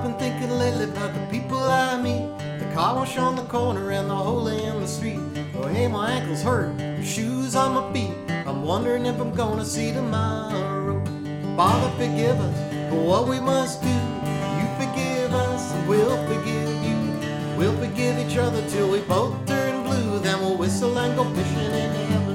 been thinking lately about the people I meet. The car wash on the corner and the hole in the street. Oh, hey, my ankle's hurt, the shoes on my feet. I'm wondering if I'm gonna see tomorrow. Father, forgive us for what we must do. You forgive us and we'll forgive you. We'll forgive each other till we both turn blue. Then we'll whistle and go fishing in heaven.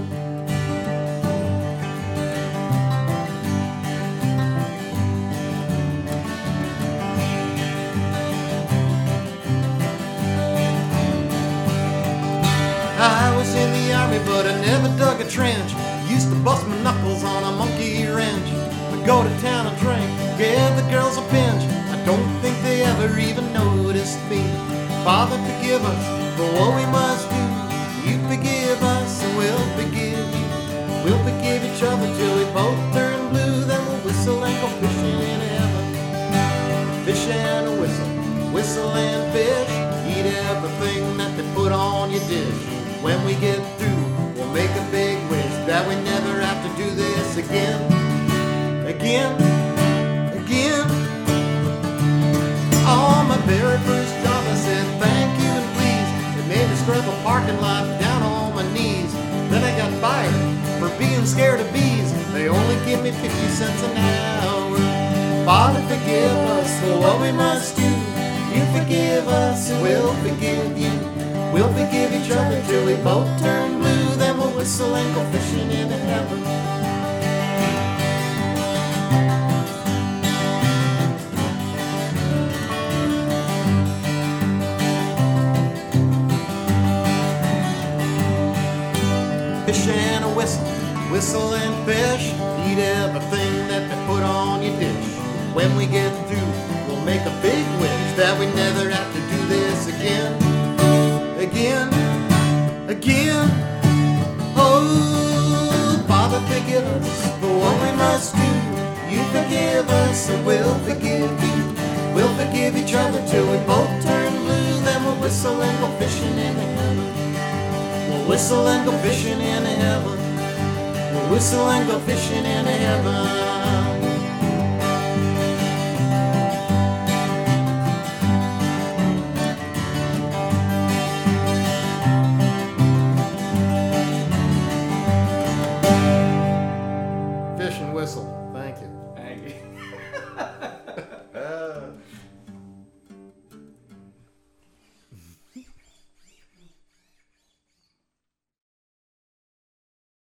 I was in the army, but I never dug a trench. Used to bust my knuckles on a monkey wrench. I'd go to town and drink, give the girls a pinch. I don't think they ever even noticed me. Father, forgive us for what we must do. You forgive us and we'll forgive you. We'll forgive each other till we both turn blue. Then we'll whistle and go fishing in heaven. Fish and a whistle, whistle and fish. Eat everything that they put on your dish. When we get through, we'll make a big wish that we never have to do this again. Again, again. On my very first job I said thank you and please. They made me scrub a parking lot down on my knees. Then I got fired for being scared of bees. They only give me 50 cents an hour. Father, forgive us for what we must do. You forgive us and we'll forgive you. We'll forgive each other till we both turn blue. Then we'll whistle and go fishing in heaven. Fish and a whistle, whistle and fish. Eat everything that they put on your dish. When we get through, we'll make a big wish that we never have to do this again. Again, again. Oh, Father, forgive us for what we must do. You forgive us and we'll forgive you. We'll forgive each other till we both turn blue. Then we'll whistle and go fishing in heaven. We'll whistle and go fishing in heaven. We'll whistle and go fishing in heaven.